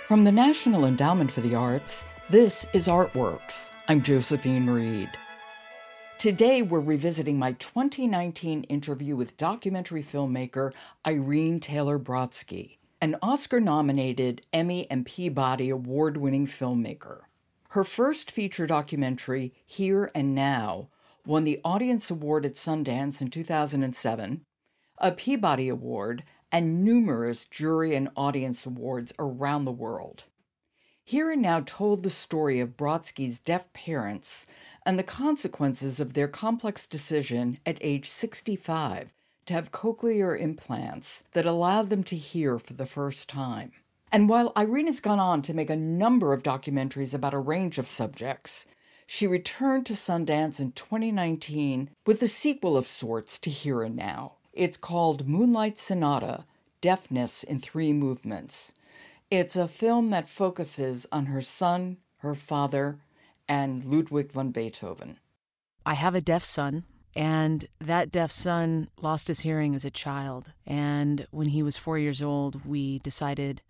From the National Endowment for the Arts, this is Artworks. I'm Josephine Reed. Today, we're revisiting my 2019 interview with documentary filmmaker Irene Taylor Brodsky, an Oscar-nominated Emmy and Peabody Award-winning filmmaker. Her first feature documentary, Here and Now, won the Audience Award at Sundance in 2007, a Peabody Award, and numerous jury and audience awards around the world. Here and Now told the story of Brodsky's deaf parents and the consequences of their complex decision at age 65 to have cochlear implants that allowed them to hear for the first time. And while Irene has gone on to make a number of documentaries about a range of subjects, she returned to Sundance in 2019 with a sequel of sorts to Here and Now. It's called Moonlight Sonata, Deafness in 3 Movements. It's a film that focuses on her son, her father, and Ludwig van Beethoven. I have a deaf son, and that deaf son lost his hearing as a child. And when he was 4 years old, we decided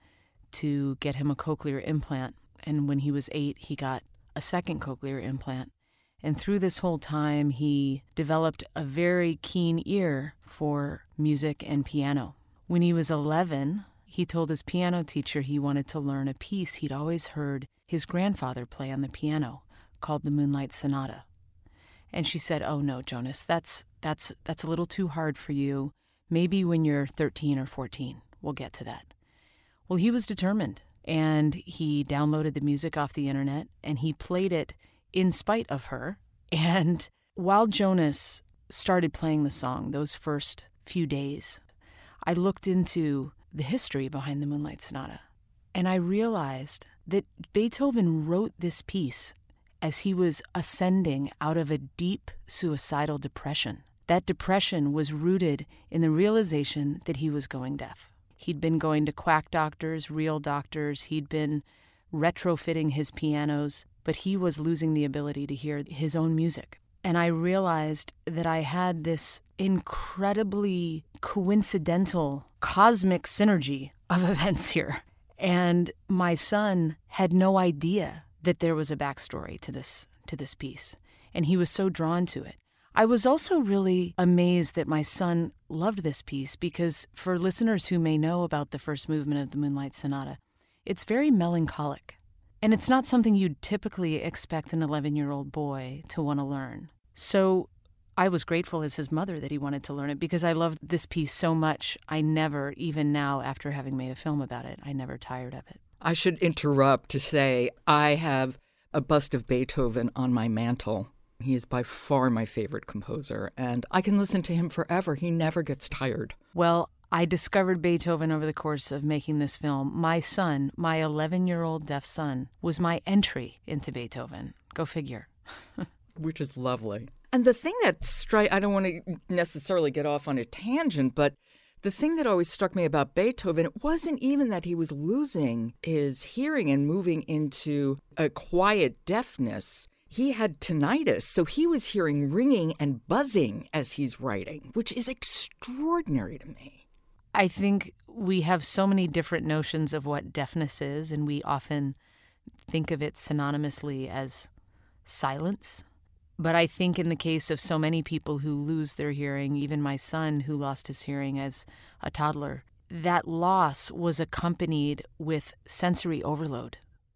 to get him a cochlear implant. And when he was 8, he got a second cochlear implant. And through this whole time, he developed a very keen ear for music and piano. When he was 11, he told his piano teacher he wanted to learn a piece he'd always heard his grandfather play on the piano, called the Moonlight Sonata. And she said, "Oh no, Jonas, that's a little too hard for you. Maybe when you're 13 or 14, we'll get to that." Well, he was determined, and he downloaded the music off the internet, and he played it in spite of her. And while Jonas started playing the song, those first few days, I looked into the history behind the Moonlight Sonata, and I realized that Beethoven wrote this piece as he was ascending out of a deep suicidal depression. That depression was rooted in the realization that he was going deaf. He'd been going to quack doctors, real doctors. He'd been retrofitting his pianos, but he was losing the ability to hear his own music. And I realized that I had this incredibly coincidental cosmic synergy of events here. And my son had no idea that there was a backstory to this piece, and he was so drawn to it. I was also really amazed that my son loved this piece because, for listeners who may know about the first movement of the Moonlight Sonata, it's very melancholic, and it's not something you'd typically expect an 11-year-old boy to want to learn. So I was grateful as his mother that he wanted to learn it because I loved this piece so much. I never, even now after having made a film about it, I never tired of it. I should interrupt to say I have a bust of Beethoven on my mantle. He is by far my favorite composer, and I can listen to him forever. He never gets tired. Well, I discovered Beethoven over the course of making this film. My son, my 11-year-old deaf son, was my entry into Beethoven. Go figure. Which is lovely. And the thing that I don't want to necessarily get off on a tangent, but the thing that always struck me about Beethoven, it wasn't even that he was losing his hearing and moving into a quiet deafness. He had tinnitus, so he was hearing ringing and buzzing as he's writing, which is extraordinary to me. I think we have so many different notions of what deafness is, and we often think of it synonymously as silence. But I think in the case of so many people who lose their hearing, even my son who lost his hearing as a toddler, that loss was accompanied with sensory overload.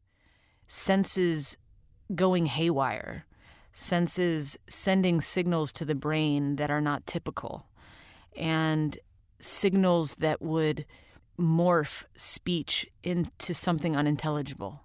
Senses going haywire, senses sending signals to the brain that are not typical, and signals that would morph speech into something unintelligible.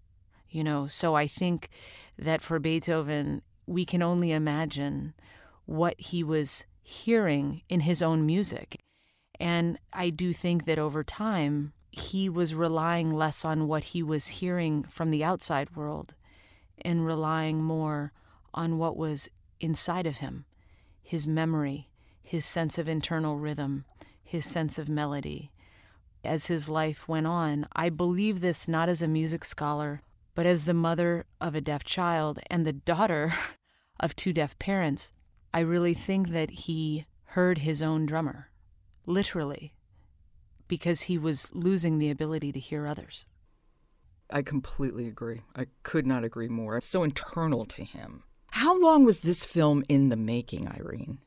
So I think that for Beethoven, we can only imagine what he was hearing in his own music. And I do think that over time, he was relying less on what he was hearing from the outside world and relying more on what was inside of him, his memory, his sense of internal rhythm, his sense of melody. As his life went on, I believe this not as a music scholar, but as the mother of a deaf child and the daughter of 2 deaf parents, I really think that he heard his own drummer, literally, because he was losing the ability to hear others. I completely agree. I could not agree more. It's so internal to him. How long was this film in the making, Irene?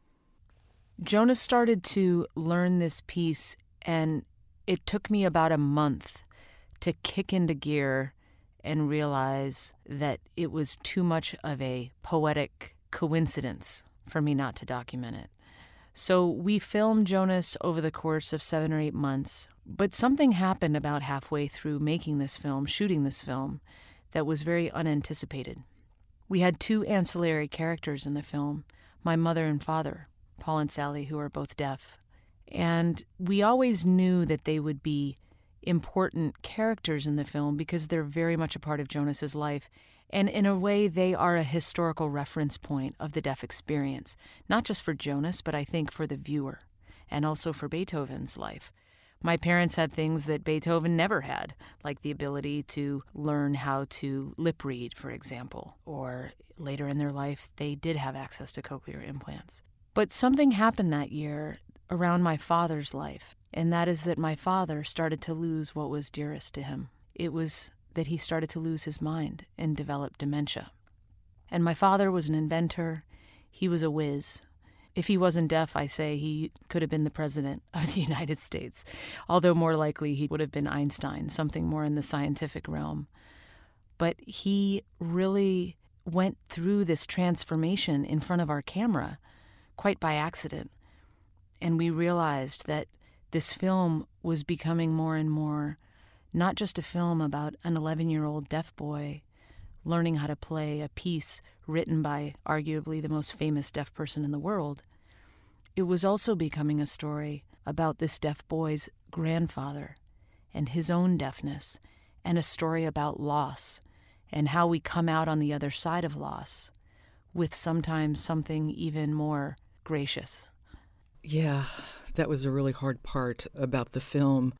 Jonas started to learn this piece, and it took me about a month to kick into gear and realize that it was too much of a poetic coincidence for me not to document it. So we filmed Jonas over the course of 7 or 8 months, but something happened about halfway through making this film, shooting this film, that was very unanticipated. We had 2 ancillary characters in the film, my mother and father, Paul and Sally, who are both deaf. And we always knew that they would be important characters in the film because they're very much a part of Jonas's life. And in a way, they are a historical reference point of the deaf experience, not just for Jonas, but I think for the viewer and also for Beethoven's life. My parents had things that Beethoven never had, like the ability to learn how to lip read, for example, or later in their life, they did have access to cochlear implants. But something happened that year around my father's life, and that is that my father started to lose what was dearest to him. It was that he started to lose his mind and develop dementia. And my father was an inventor. He was a whiz. If he wasn't deaf, I say he could have been the president of the United States, although more likely he would have been Einstein, something more in the scientific realm. But he really went through this transformation in front of our camera quite by accident. And we realized that this film was becoming more and more not just a film about an 11-year-old deaf boy learning how to play a piece written by arguably the most famous deaf person in the world. It was also becoming a story about this deaf boy's grandfather and his own deafness, and a story about loss and how we come out on the other side of loss with sometimes something even more gracious. Yeah, that was a really hard part about the film.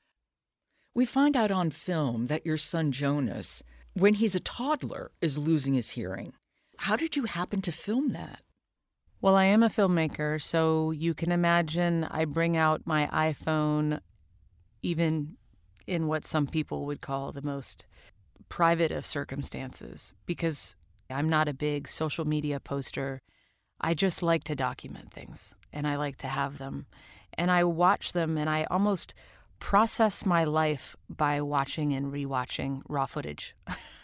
We find out on film that your son Jonas, when he's a toddler, is losing his hearing. How did you happen to film that? Well, I am a filmmaker, so you can imagine I bring out my iPhone even in what some people would call the most private of circumstances, because I'm not a big social media poster. I just like to document things, and I like to have them. And I watch them, and I almost process my life by watching and rewatching raw footage.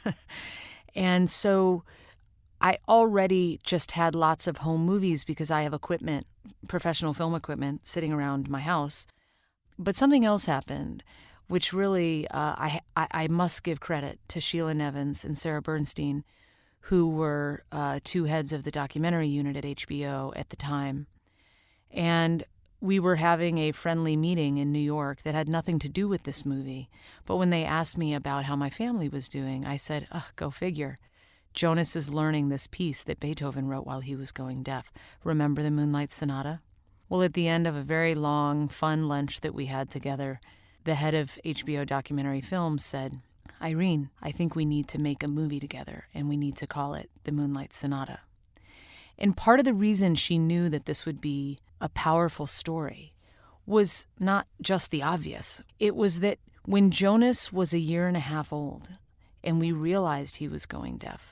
And so I already just had lots of home movies because I have equipment, professional film equipment, sitting around my house. But something else happened, which really I must give credit to Sheila Nevins and Sarah Bernstein, who were 2 heads of the documentary unit at HBO at the time. And we were having a friendly meeting in New York that had nothing to do with this movie. But when they asked me about how my family was doing, I said, go figure. Jonas is learning this piece that Beethoven wrote while he was going deaf. Remember the Moonlight Sonata? Well, at the end of a very long, fun lunch that we had together, the head of HBO Documentary Films said, Irene, I think we need to make a movie together, and we need to call it The Moonlight Sonata. And part of the reason she knew that this would be a powerful story was not just the obvious. It was that when Jonas was 1.5 years old and we realized he was going deaf,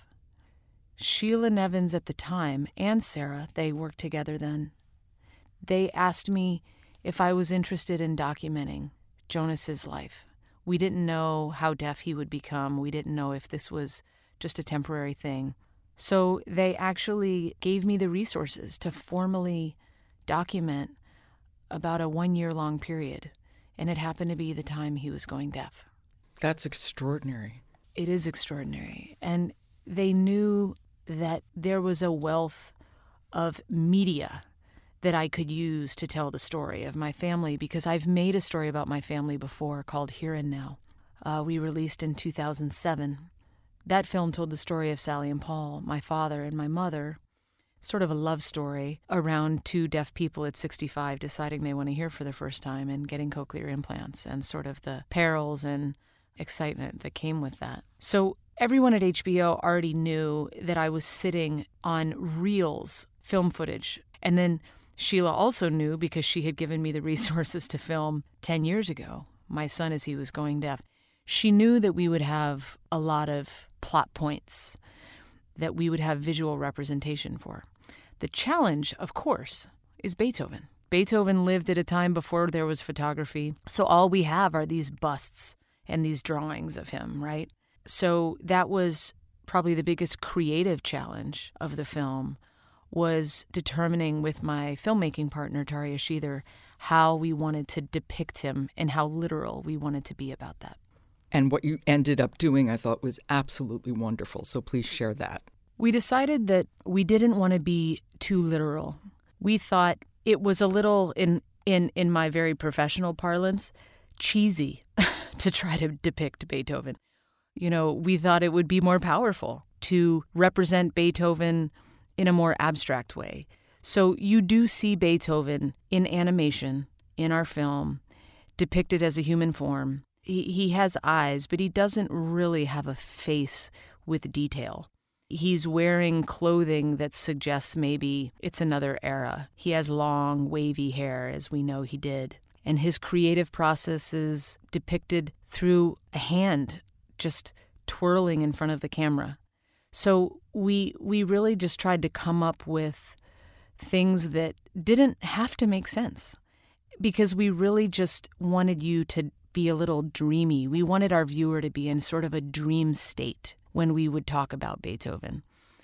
Sheila Nevins at the time and Sarah, they worked together then, they asked me if I was interested in documenting Jonas's life. We didn't know how deaf he would become. We didn't know if this was just a temporary thing. So they actually gave me the resources to formally document about a 1-year-long period, and it happened to be the time he was going deaf. That's extraordinary. It is extraordinary. And they knew that there was a wealth of media that I could use to tell the story of my family, because I've made a story about my family before called Here and Now. We released in 2007. That film told the story of Sally and Paul, my father and my mother, sort of a love story around 2 deaf people at 65 deciding they want to hear for the first time and getting cochlear implants, and sort of the perils and excitement that came with that. So everyone at HBO already knew that I was sitting on reels, film footage. And then Sheila also knew, because she had given me the resources to film 10 years ago, my son as he was going deaf. She knew that we would have a lot of plot points that we would have visual representation for. The challenge, of course, is Beethoven. Beethoven lived at a time before there was photography, so all we have are these busts and these drawings of him, right? So that was probably the biggest creative challenge of the film, was determining with my filmmaking partner, Tarja Schieder, how we wanted to depict him and how literal we wanted to be about that. And what you ended up doing, I thought, was absolutely wonderful. So please share that. We decided that we didn't want to be too literal. We thought it was a little, in my very professional parlance, cheesy to try to depict Beethoven. You know, we thought it would be more powerful to represent Beethoven in a more abstract way. So you do see Beethoven in animation in our film, depicted as a human form. He has eyes, but he doesn't really have a face with detail. He's wearing clothing that suggests maybe it's another era. He has long, wavy hair, as we know he did. And his creative process is depicted through a hand just twirling in front of the camera. So we really just tried to come up with things that didn't have to make sense, because we really just wanted you to be a little dreamy. We wanted our viewer to be in sort of a dream state when we would talk about Beethoven.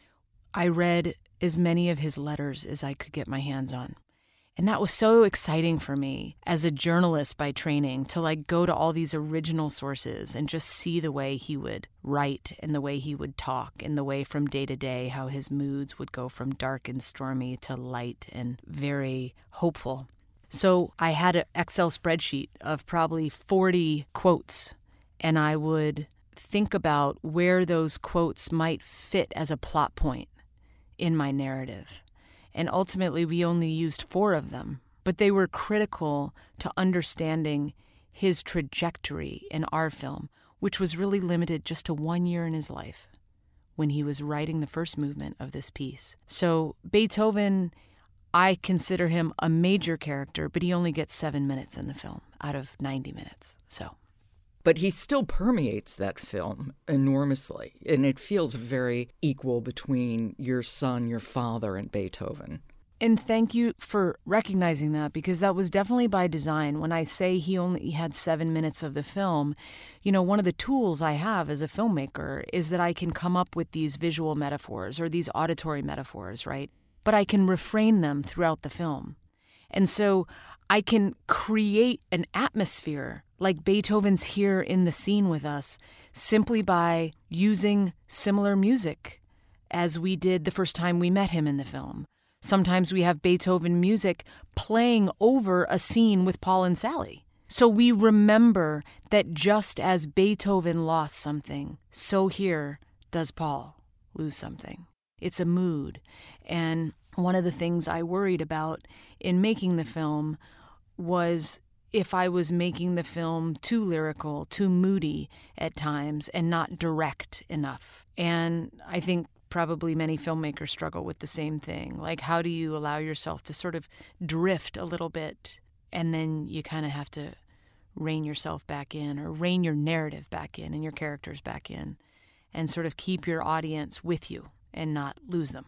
I read as many of his letters as I could get my hands on. And that was so exciting for me as a journalist by training, to go to all these original sources and just see the way he would write and the way he would talk and the way from day to day how his moods would go from dark and stormy to light and very hopeful. So I had an Excel spreadsheet of probably 40 quotes, and I would think about where those quotes might fit as a plot point in my narrative. And ultimately, we only used 4 of them, but they were critical to understanding his trajectory in our film, which was really limited just to 1 year in his life when he was writing the first movement of this piece. So Beethoven, I consider him a major character, but he only gets 7 minutes in the film out of 90 minutes. But he still permeates that film enormously, and it feels very equal between your son, your father, and Beethoven. And thank you for recognizing that, because that was definitely by design. When I say he only had 7 minutes of the film, one of the tools I have as a filmmaker is that I can come up with these visual metaphors or these auditory metaphors, right? But I can refrain them throughout the film. And so I can create an atmosphere like Beethoven's here in the scene with us simply by using similar music as we did the first time we met him in the film. Sometimes we have Beethoven music playing over a scene with Paul and Sally. So we remember that just as Beethoven lost something, so here does Paul lose something. It's a mood. And one of the things I worried about in making the film was if I was making the film too lyrical, too moody at times, and not direct enough. And I think probably many filmmakers struggle with the same thing. How do you allow yourself to sort of drift a little bit, and then you kind of have to rein yourself back in, or rein your narrative back in and your characters back in, and sort of keep your audience with you and not lose them.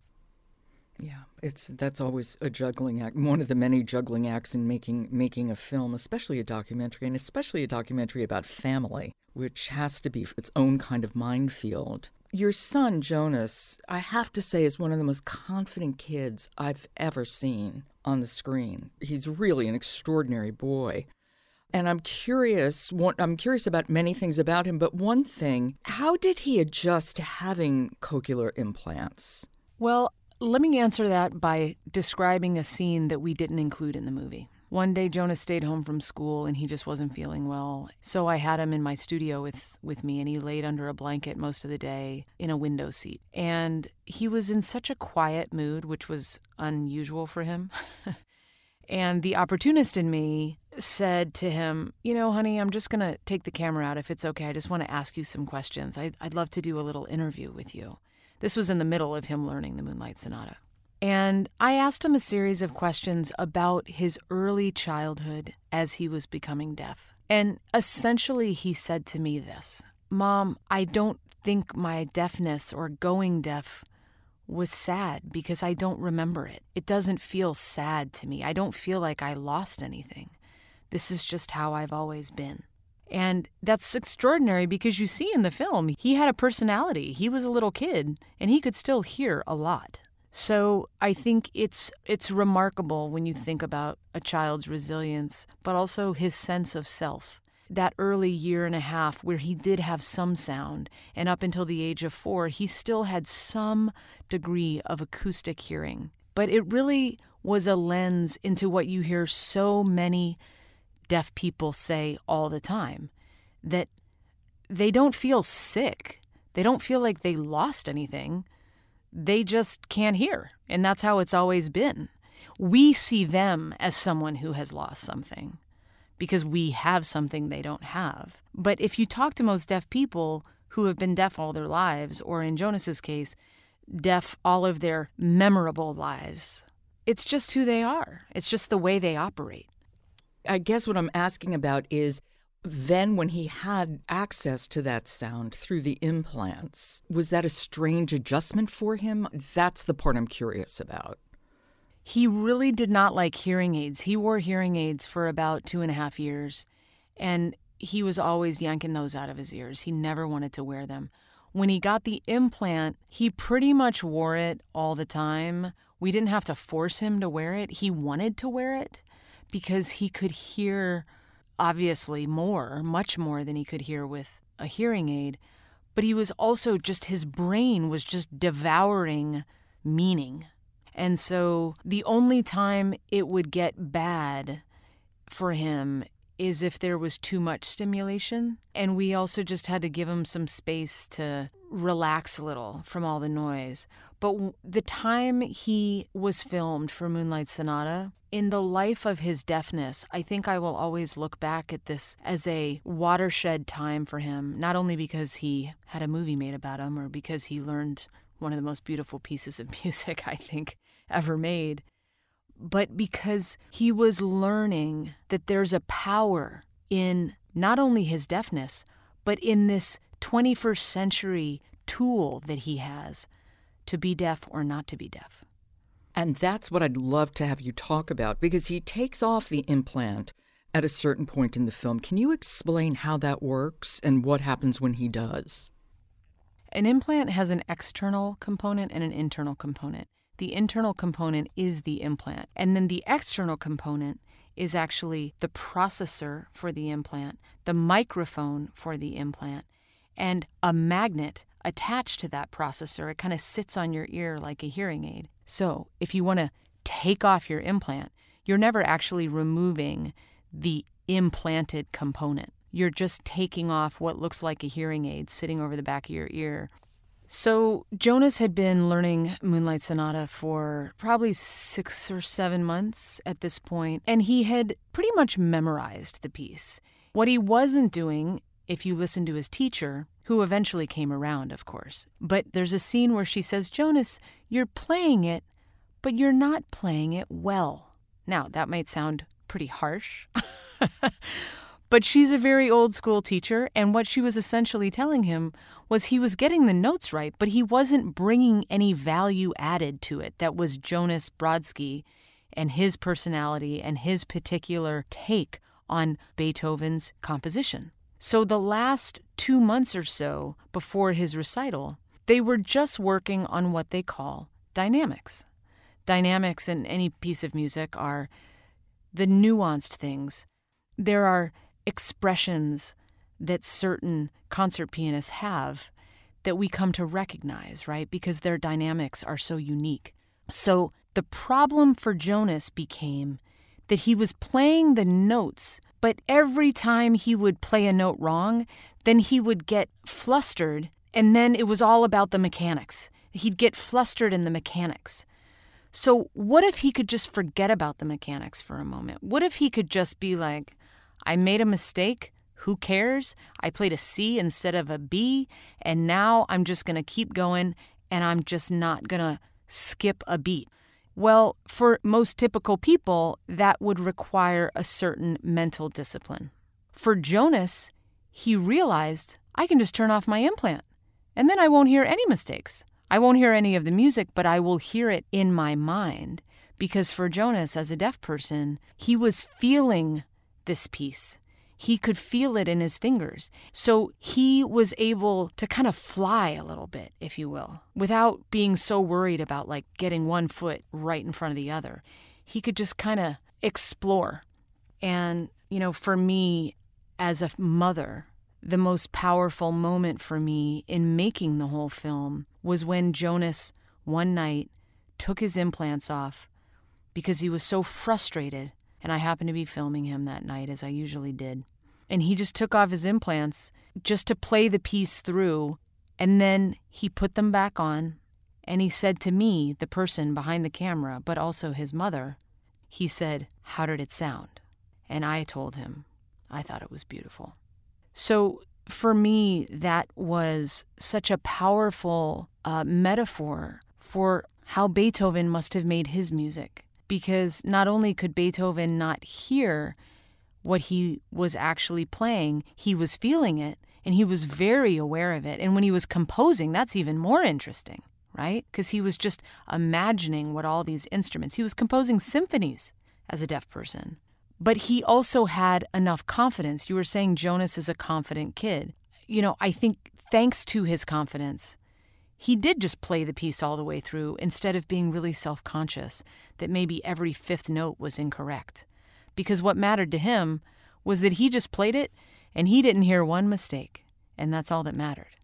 Yeah, that's always a juggling act. One of the many juggling acts in making a film, especially a documentary, and especially a documentary about family, which has to be its own kind of minefield. Your son, Jonas, I have to say, is one of the most confident kids I've ever seen on the screen. He's really an extraordinary boy. And I'm curious about many things about him, but one thing, how did he adjust to having cochlear implants? Well, let me answer that by describing a scene that we didn't include in the movie. One day, Jonas stayed home from school and he just wasn't feeling well. So I had him in my studio with me, and he laid under a blanket most of the day in a window seat. And he was in such a quiet mood, which was unusual for him. And the opportunist in me said to him, honey, I'm just going to take the camera out if it's okay. I just want to ask you some questions. I'd love to do a little interview with you. This was in the middle of him learning the Moonlight Sonata. And I asked him a series of questions about his early childhood as he was becoming deaf. And essentially he said to me this: Mom, I don't think my deafness or going deaf was sad because I don't remember it. It doesn't feel sad to me. I don't feel like I lost anything. This is just how I've always been. And that's extraordinary because you see in the film, he had a personality. He was a little kid and he could still hear a lot. So I think it's remarkable when you think about a child's resilience, but also his sense of self. That early year and a half where he did have some sound, and up until the age of 4, he still had some degree of acoustic hearing. But it really was a lens into what you hear so many deaf people say all the time, that they don't feel sick. They don't feel like they lost anything. They just can't hear, and that's how it's always been. We see them as someone who has lost something because we have something they don't have. But if you talk to most deaf people who have been deaf all their lives, or in Jonas's case, deaf all of their memorable lives, it's just who they are. It's just the way they operate. I guess what I'm asking about is then when he had access to that sound through the implants, was that a strange adjustment for him? That's the part I'm curious about. He really did not like hearing aids. He wore hearing aids for about 2.5 years, and he was always yanking those out of his ears. He never wanted to wear them. When he got the implant, he pretty much wore it all the time. We didn't have to force him to wear it. He wanted to wear it because he could hear, obviously, much more than he could hear with a hearing aid. But he was also just, his brain was just devouring meaning. And so the only time it would get bad for him is if there was too much stimulation. And we also just had to give him some space to relax a little from all the noise. But the time he was filmed for Moonlight Sonata, in the life of his deafness, I think I will always look back at this as a watershed time for him, not only because he had a movie made about him or because he learned one of the most beautiful pieces of music, I think, ever made, but because he was learning that there's a power in not only his deafness, but in this 21st century tool that he has to be deaf or not to be deaf. And that's what I'd love to have you talk about, because he takes off the implant at a certain point in the film. Can you explain how that works and what happens when he does? An implant has an external component and an internal component. The internal component is the implant, and then the external component is actually the processor for the implant, the microphone for the implant, and a magnet attached to that processor. It kind of sits on your ear like a hearing aid. So if you want to take off your implant, you're never actually removing the implanted component. You're just taking off what looks like a hearing aid sitting over the back of your ear. So Jonas had been learning Moonlight Sonata for probably 6 or 7 months at this point, and he had pretty much memorized the piece. What he wasn't doing, if you listen to his teacher, who eventually came around, of course, but there's a scene where she says, Jonas, you're playing it, but you're not playing it well. Now, that might sound pretty harsh, but she's a very old school teacher, and what she was essentially telling him was he was getting the notes right, but he wasn't bringing any value added to it that was Jonas Brodsky and his personality and his particular take on Beethoven's composition. So the last 2 months or so before his recital, they were just working on what they call dynamics. Dynamics in any piece of music are the nuanced things. There are expressions that certain concert pianists have that we come to recognize, right? Because their dynamics are so unique. So the problem for Jonas became that he was playing the notes, but every time he would play a note wrong, then he would get flustered, and then it was all about the mechanics. He'd get flustered in the mechanics. So what if he could just forget about the mechanics for a moment? What if he could just be like, I made a mistake. Who cares? I played a C instead of a B, and now I'm just going to keep going, and I'm just not going to skip a beat. Well, for most typical people, that would require a certain mental discipline. For Jonas, he realized, I can just turn off my implant, and then I won't hear any mistakes. I won't hear any of the music, but I will hear it in my mind. Because for Jonas, as a deaf person, he was feeling this piece. He could feel it in his fingers. So he was able to kind of fly a little bit, if you will, without being so worried about like getting one foot right in front of the other. He could just kind of explore. And, for me as a mother, the most powerful moment for me in making the whole film was when Jonas one night took his implants off because he was so frustrated, and I happened to be filming him that night, as I usually did. And he just took off his implants just to play the piece through, and then he put them back on, and he said to me, the person behind the camera, but also his mother, he said, "How did it sound?" And I told him, I thought it was beautiful. So for me, that was such a powerful metaphor for how Beethoven must have made his music. Because not only could Beethoven not hear what he was actually playing, he was feeling it, and he was very aware of it. And when he was composing, that's even more interesting, right? Because he was just imagining what all these instruments, he was composing symphonies as a deaf person. But he also had enough confidence. You were saying Jonas is a confident kid. I think thanks to his confidence, he did just play the piece all the way through instead of being really self-conscious that maybe every fifth note was incorrect. Because what mattered to him was that he just played it and he didn't hear one mistake. And that's all that mattered.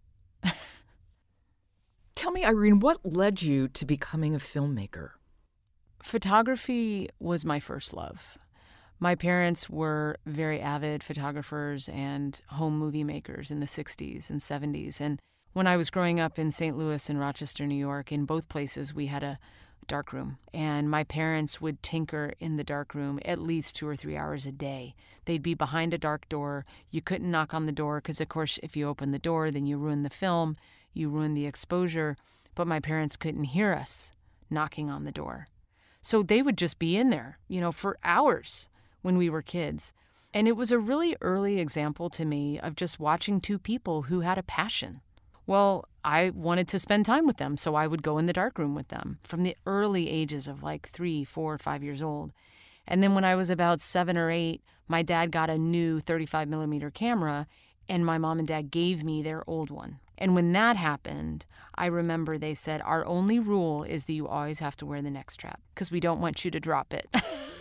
Tell me, Irene, what led you to becoming a filmmaker? Photography was my first love. My parents were very avid photographers and home movie makers in the 60s and 70s. And when I was growing up in St. Louis and Rochester, New York, in both places we had a darkroom. And my parents would tinker in the darkroom at least 2 or 3 hours a day. They'd be behind a dark door. You couldn't knock on the door because, of course, if you open the door, then you ruin the film, you ruin the exposure. But my parents couldn't hear us knocking on the door. So they would just be in there, for hours when we were kids. And it was a really early example to me of just watching two people who had a passion. Well, I wanted to spend time with them, so I would go in the darkroom with them from the early ages of like 3, 4, 5 years old. And then when I was about 7 or 8, my dad got a new 35 millimeter camera, and my mom and dad gave me their old one. And when that happened, I remember they said, our only rule is that you always have to wear the neck strap because we don't want you to drop it.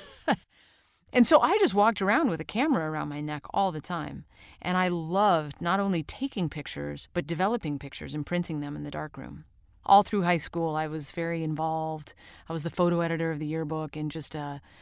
And so I just walked around with a camera around my neck all the time. And I loved not only taking pictures, but developing pictures and printing them in the darkroom. All through high school, I was very involved. I was the photo editor of the yearbook and just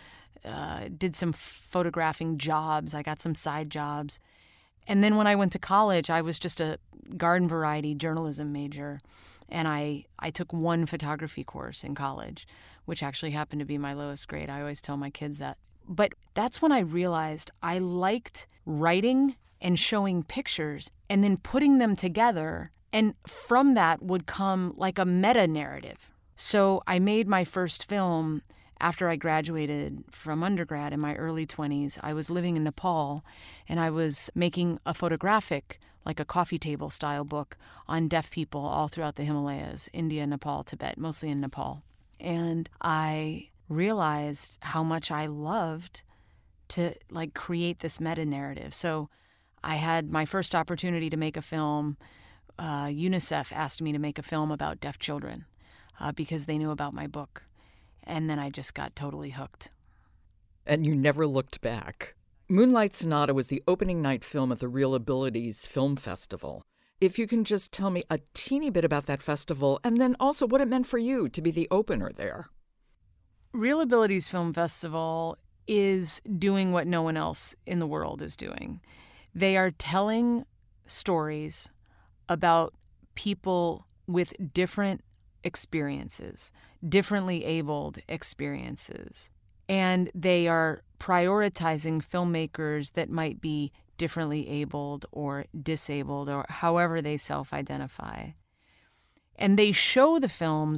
did some photographing jobs. I got some side jobs. And then when I went to college, I was just a garden variety journalism major. And I took one photography course in college, which actually happened to be my lowest grade. I always tell my kids that. But that's when I realized I liked writing and showing pictures and then putting them together. And from that would come like a meta-narrative. So I made my first film after I graduated from undergrad in my early 20s. I was living in Nepal, and I was making a photographic, like a coffee table style book on deaf people all throughout the Himalayas, India, Nepal, Tibet, mostly in Nepal. And I realized how much I loved to create this meta-narrative. So I had my first opportunity to make a film. UNICEF asked me to make a film about deaf children because they knew about my book. And then I just got totally hooked. And you never looked back. Moonlight Sonata was the opening night film at the Real Abilities Film Festival. If you can just tell me a teeny bit about that festival and then also what it meant for you to be the opener there. Real Abilities Film Festival is doing what no one else in the world is doing. They are telling stories about people with different experiences, differently abled experiences. And they are prioritizing filmmakers that might be differently abled or disabled or however they self-identify. And they show the films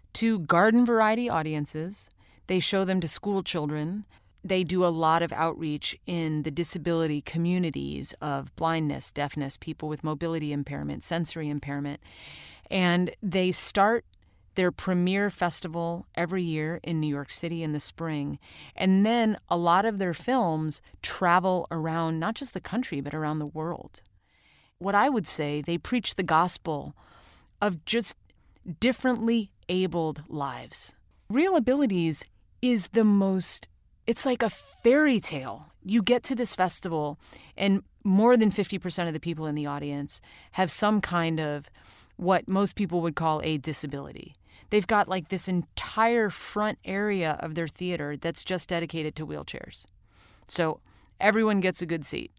to garden variety audiences. They show them to school children. They do a lot of outreach in the disability communities of blindness, deafness, people with mobility impairment, sensory impairment. And they start their premiere festival every year in New York City in the spring. And then a lot of their films travel around not just the country, but around the world. What I would say, they preach the gospel of just differently abled lives. Real Abilities is it's like a fairy tale. You get to this festival, and more than 50% of the people in the audience have some kind of what most people would call a disability. They've got like this entire front area of their theater that's just dedicated to wheelchairs. So everyone gets a good seat.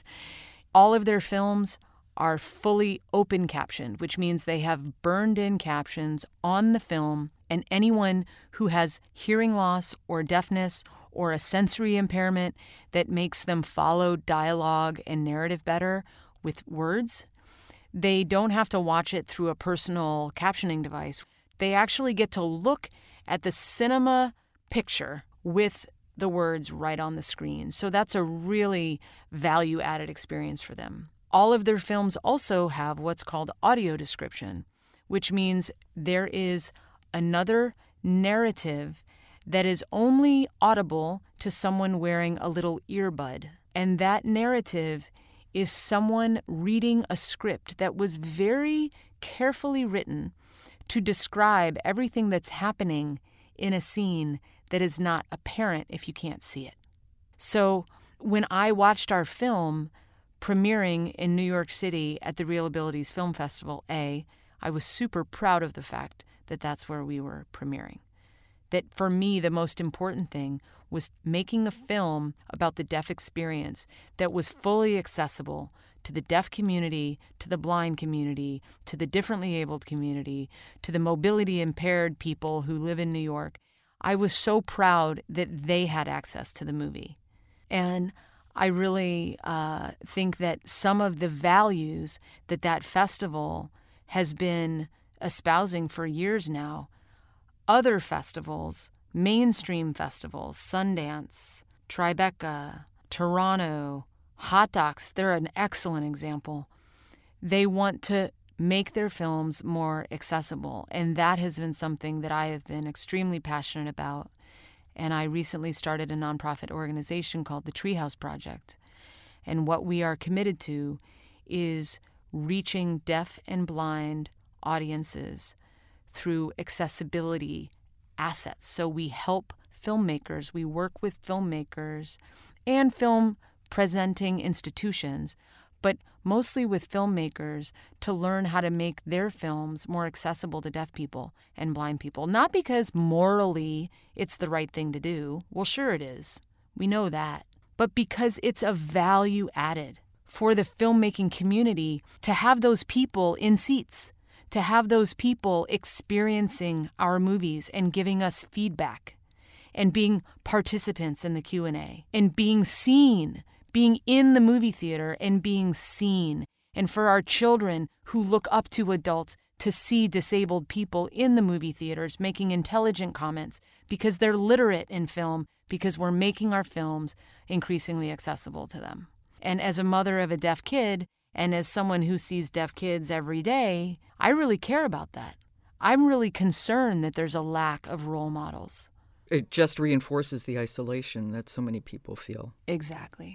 All of their films are fully open captioned, which means they have burned in captions on the film, and anyone who has hearing loss or deafness or a sensory impairment that makes them follow dialogue and narrative better with words, they don't have to watch it through a personal captioning device. They actually get to look at the cinema picture with the words right on the screen. So that's a really value-added experience for them. All of their films also have what's called audio description, which means there is another narrative that is only audible to someone wearing a little earbud. And that narrative is someone reading a script that was very carefully written to describe everything that's happening in a scene that is not apparent if you can't see it. So when I watched our film premiering in New York City at the Real Abilities Film Festival, I was super proud of the fact that that's where we were premiering. That for me, the most important thing was making a film about the deaf experience that was fully accessible to the deaf community, to the blind community, to the differently abled community, to the mobility impaired people who live in New York. I was so proud that they had access to the movie. And I really think that some of the values that festival has been espousing for years now, other festivals, mainstream festivals, Sundance, Tribeca, Toronto, Hot Docs, they're an excellent example. They want to make their films more accessible, and that has been something that I have been extremely passionate about. And I recently started a nonprofit organization called the Treehouse Project. And what we are committed to is reaching deaf and blind audiences through accessibility assets. So we help filmmakers, we work with filmmakers and film presenting institutions, but mostly with filmmakers to learn how to make their films more accessible to deaf people and blind people. Not because morally it's the right thing to do. Well, sure it is. We know that. But because it's a value added for the filmmaking community to have those people in seats, to have those people experiencing our movies and giving us feedback and being participants in the Q&A and being seen, being in the movie theater and being seen, and for our children who look up to adults to see disabled people in the movie theaters making intelligent comments because they're literate in film, because we're making our films increasingly accessible to them. And as a mother of a deaf kid, and as someone who sees deaf kids every day, I really care about that. I'm really concerned that there's a lack of role models. It just reinforces the isolation that so many people feel. Exactly.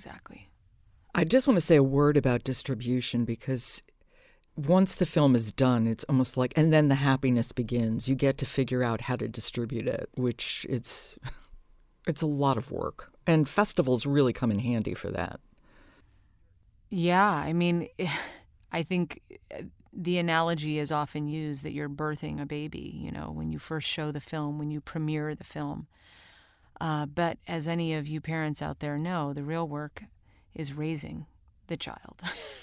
I just want to say a word about distribution, because once the film is done, it's almost like, and then the happiness begins. You get to figure out how to distribute it, which it's a lot of work. And festivals really come in handy for that. Yeah, I mean, I think the analogy is often used that you're birthing a baby, when you first show the film, when you premiere the film. But as any of you parents out there know, the real work is raising the child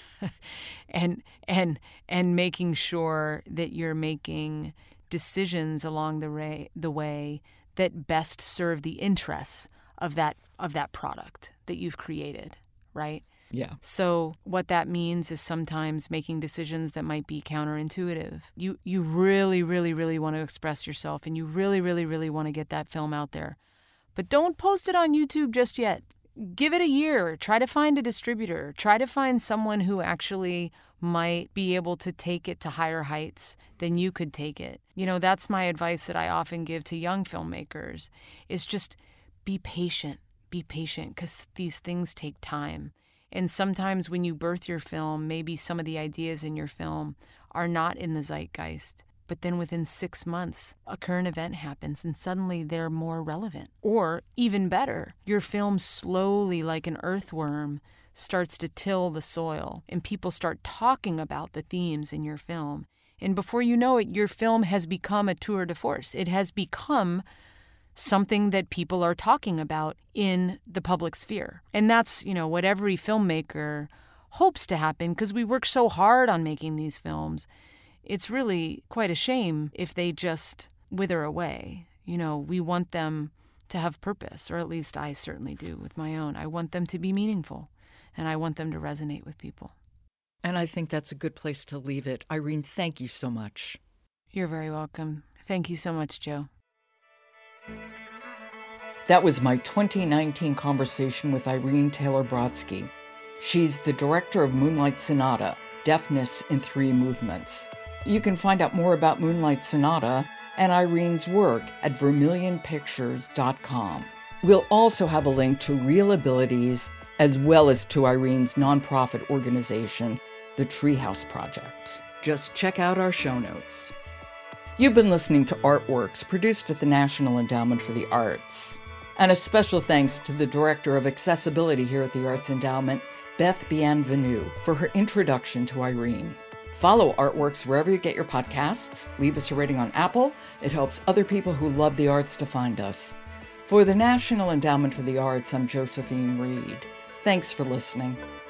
and making sure that you're making decisions along the way that best serve the interests of that product that you've created, right? Yeah. So what that means is sometimes making decisions that might be counterintuitive. You really, really, really want to express yourself, and you really, really, really want to get that film out there. But don't post it on YouTube just yet. Give it a year. Try to find a distributor. Try to find someone who actually might be able to take it to higher heights than you could take it. You know, that's my advice that I often give to young filmmakers, is just be patient. Be patient, because these things take time. And sometimes when you birth your film, maybe some of the ideas in your film are not in the zeitgeist. But then within 6 months, a current event happens and suddenly they're more relevant. Or even better, your film slowly, like an earthworm, starts to till the soil and people start talking about the themes in your film. And before you know it, your film has become a tour de force. It has become something that people are talking about in the public sphere. And that's, what every filmmaker hopes to happen, because we work so hard on making these films. It's really quite a shame if they just wither away. We want them to have purpose, or at least I certainly do with my own. I want them to be meaningful, and I want them to resonate with people. And I think that's a good place to leave it. Irene, thank you so much. You're very welcome. Thank you so much, Joe. That was my 2019 conversation with Irene Taylor-Brodsky. She's the director of Moonlight Sonata, Deafness in 3 Movements. You can find out more about Moonlight Sonata and Irene's work at vermilionpictures.com. We'll also have a link to Real Abilities, as well as to Irene's nonprofit organization, the Treehouse Project. Just check out our show notes. You've been listening to Artworks, produced at the National Endowment for the Arts. And a special thanks to the Director of Accessibility here at the Arts Endowment, Beth Bienvenue, for her introduction to Irene. Follow Artworks wherever you get your podcasts. Leave us a rating on Apple. It helps other people who love the arts to find us. For the National Endowment for the Arts, I'm Josephine Reed. Thanks for listening.